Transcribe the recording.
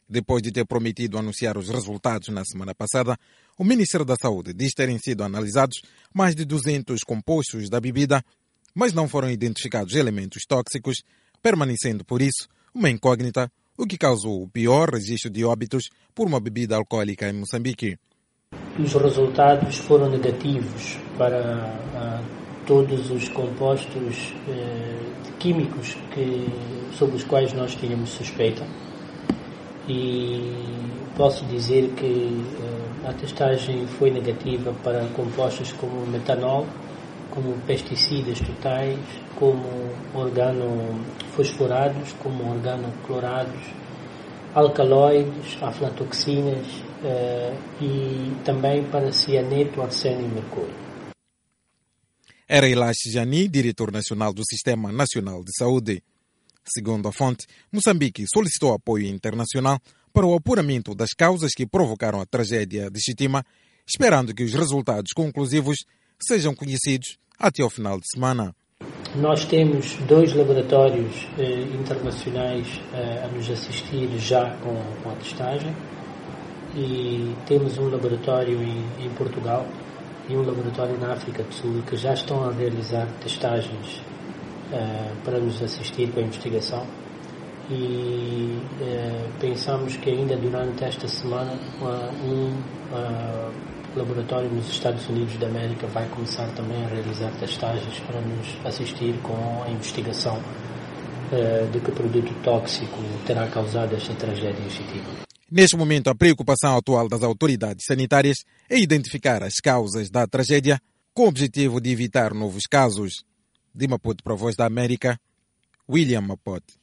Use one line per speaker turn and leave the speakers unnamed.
Depois de ter prometido anunciar os resultados na semana passada, o Ministério da Saúde diz terem sido analisados mais de 200 compostos da bebida, mas não foram identificados elementos tóxicos, permanecendo por isso uma incógnita, o que causou o pior registro de óbitos por uma bebida alcoólica em Moçambique.
Os resultados foram negativos para todos os compostos químicos sobre os quais nós tínhamos suspeita. E posso dizer que a testagem foi negativa para compostos como metanol, como pesticidas totais, como organofosforados, como organoclorados, alcaloides, aflatoxinas e também para cianeto, arsênio e mercúrio.
Era Elache Jani, diretor nacional do Sistema Nacional de Saúde. Segundo a fonte, Moçambique solicitou apoio internacional para o apuramento das causas que provocaram a tragédia de Xitima, esperando que os resultados conclusivos sejam conhecidos até ao final de semana.
Nós temos 2 laboratórios internacionais a nos assistir já com a testagem e temos um laboratório em Portugal e um laboratório na África do Sul que já estão a realizar testagens para nos assistir com a investigação e pensamos que ainda durante esta semana laboratório nos Estados Unidos da América vai começar também a realizar testagens para nos assistir com a investigação de que produto tóxico terá causado esta tragédia em Xitima.
Neste momento, a preocupação atual das autoridades sanitárias é identificar as causas da tragédia com o objetivo de evitar novos casos. De Maputo para a Voz da América, William Mapote.